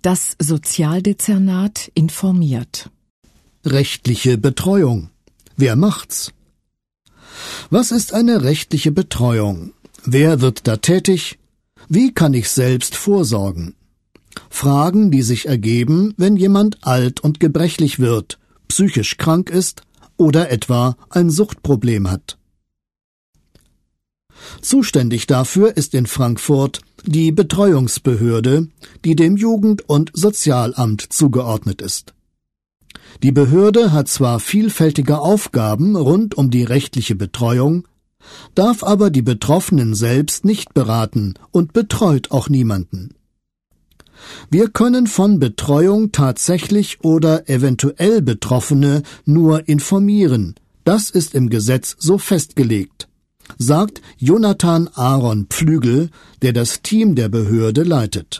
Das Sozialdezernat informiert. Rechtliche Betreuung. Wer macht's? Was ist eine rechtliche Betreuung? Wer wird da tätig? Wie kann ich selbst vorsorgen? Fragen, die sich ergeben, wenn jemand alt und gebrechlich wird, psychisch krank ist oder etwa ein Suchtproblem hat. Zuständig dafür ist in Frankfurt die Betreuungsbehörde, die dem Jugend- und Sozialamt zugeordnet ist. Die Behörde hat zwar vielfältige Aufgaben rund um die rechtliche Betreuung, darf aber die Betroffenen selbst nicht beraten und betreut auch niemanden. Wir können von Betreuung tatsächlich oder eventuell Betroffene nur informieren. Das ist im Gesetz so festgelegt, sagt Jonathan Aaron Pflügel, der das Team der Behörde leitet.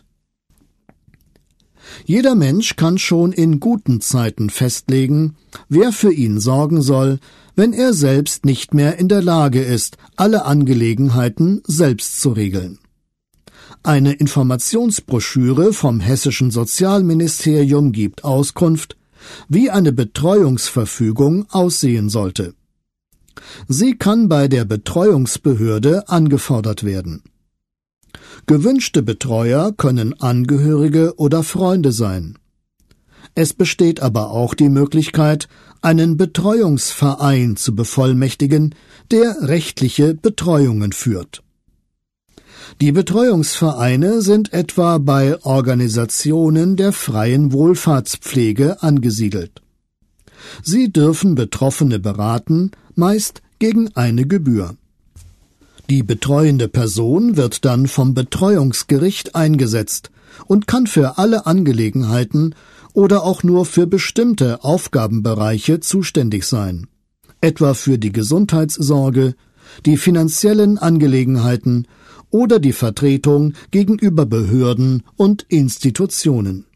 Jeder Mensch kann schon in guten Zeiten festlegen, wer für ihn sorgen soll, wenn er selbst nicht mehr in der Lage ist, alle Angelegenheiten selbst zu regeln. Eine Informationsbroschüre vom Hessischen Sozialministerium gibt Auskunft, wie eine Betreuungsverfügung aussehen sollte. Sie kann bei der Betreuungsbehörde angefordert werden. Gewünschte Betreuer können Angehörige oder Freunde sein. Es besteht aber auch die Möglichkeit, einen Betreuungsverein zu bevollmächtigen, der rechtliche Betreuungen führt. Die Betreuungsvereine sind etwa bei Organisationen der freien Wohlfahrtspflege angesiedelt. Sie dürfen Betroffene beraten, meist gegen eine Gebühr. Die betreuende Person wird dann vom Betreuungsgericht eingesetzt und kann für alle Angelegenheiten oder auch nur für bestimmte Aufgabenbereiche zuständig sein, etwa für die Gesundheitssorge, die finanziellen Angelegenheiten oder die Vertretung gegenüber Behörden und Institutionen.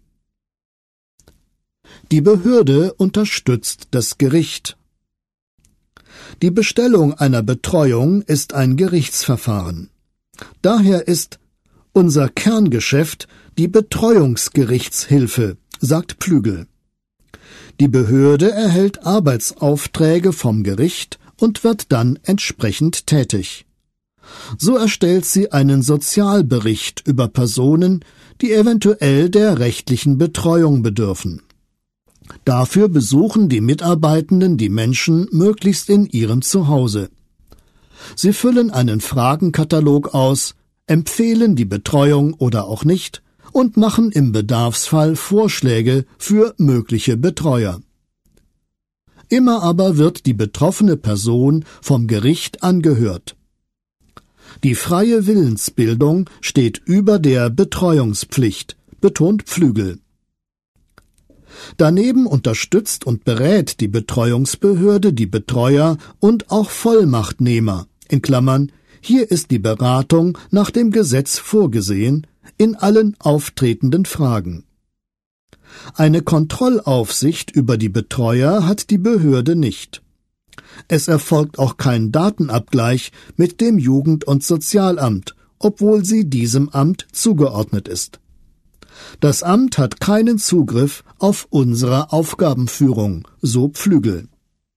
Die Behörde unterstützt das Gericht. Die Bestellung einer Betreuung ist ein Gerichtsverfahren. Daher ist unser Kerngeschäft die Betreuungsgerichtshilfe, sagt Pflügel. Die Behörde erhält Arbeitsaufträge vom Gericht und wird dann entsprechend tätig. So erstellt sie einen Sozialbericht über Personen, die eventuell der rechtlichen Betreuung bedürfen. Dafür besuchen die Mitarbeitenden die Menschen möglichst in ihrem Zuhause. Sie füllen einen Fragenkatalog aus, empfehlen die Betreuung oder auch nicht und machen im Bedarfsfall Vorschläge für mögliche Betreuer. Immer aber wird die betroffene Person vom Gericht angehört. Die freie Willensbildung steht über der Betreuungspflicht, betont Pflügel. Daneben unterstützt und berät die Betreuungsbehörde die Betreuer und auch Vollmachtnehmer, in Klammern, hier ist die Beratung nach dem Gesetz vorgesehen, in allen auftretenden Fragen. Eine Kontrollaufsicht über die Betreuer hat die Behörde nicht. Es erfolgt auch kein Datenabgleich mit dem Jugend- und Sozialamt, obwohl sie diesem Amt zugeordnet ist. Das Amt hat keinen Zugriff auf unsere Aufgabenführung, so Pflügel.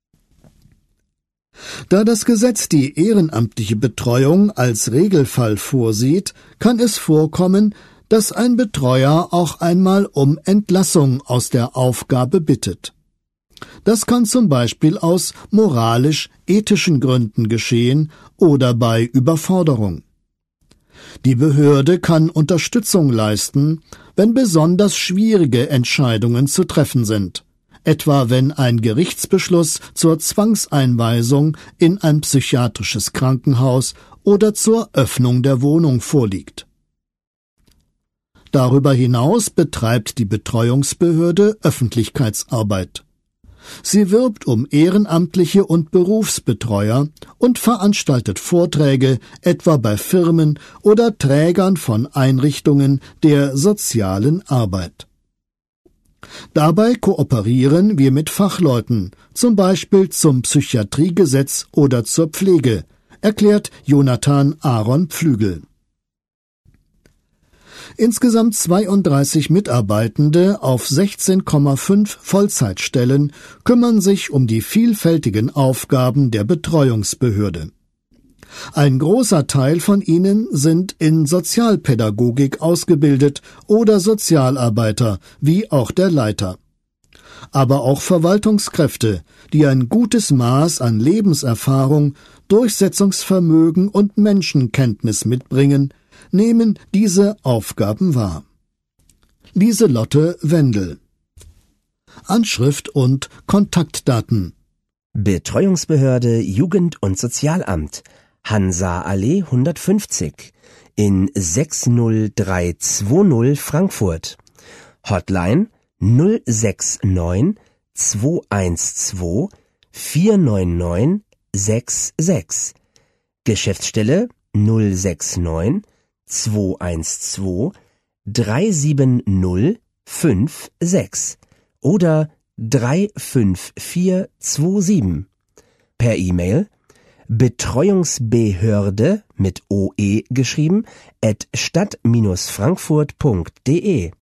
Da das Gesetz die ehrenamtliche Betreuung als Regelfall vorsieht, kann es vorkommen, dass ein Betreuer auch einmal um Entlassung aus der Aufgabe bittet. Das kann zum Beispiel aus moralisch-ethischen Gründen geschehen oder bei Überforderung. Die Behörde kann Unterstützung leisten, wenn besonders schwierige Entscheidungen zu treffen sind, etwa wenn ein Gerichtsbeschluss zur Zwangseinweisung in ein psychiatrisches Krankenhaus oder zur Öffnung der Wohnung vorliegt. Darüber hinaus betreibt die Betreuungsbehörde Öffentlichkeitsarbeit. Sie wirbt um Ehrenamtliche und Berufsbetreuer und veranstaltet Vorträge, etwa bei Firmen oder Trägern von Einrichtungen der sozialen Arbeit. Dabei kooperieren wir mit Fachleuten, zum Beispiel zum Psychiatriegesetz oder zur Pflege, erklärt Jonathan Aaron Pflügel. Insgesamt 32 Mitarbeitende auf 16,5 Vollzeitstellen kümmern sich um die vielfältigen Aufgaben der Betreuungsbehörde. Ein großer Teil von ihnen sind in Sozialpädagogik ausgebildet oder Sozialarbeiter, wie auch der Leiter. Aber auch Verwaltungskräfte, die ein gutes Maß an Lebenserfahrung, Durchsetzungsvermögen und Menschenkenntnis mitbringen, nehmen diese Aufgaben wahr. Lieselotte Wendel. Anschrift und Kontaktdaten. Betreuungsbehörde Jugend- und Sozialamt, Hansa-Allee 150 in 60320 Frankfurt. Hotline 069 212 499 66. Geschäftsstelle 069 212 37056 oder 35427. Per E-Mail Betreuungsbehörde mit OE geschrieben @stadt-frankfurt.de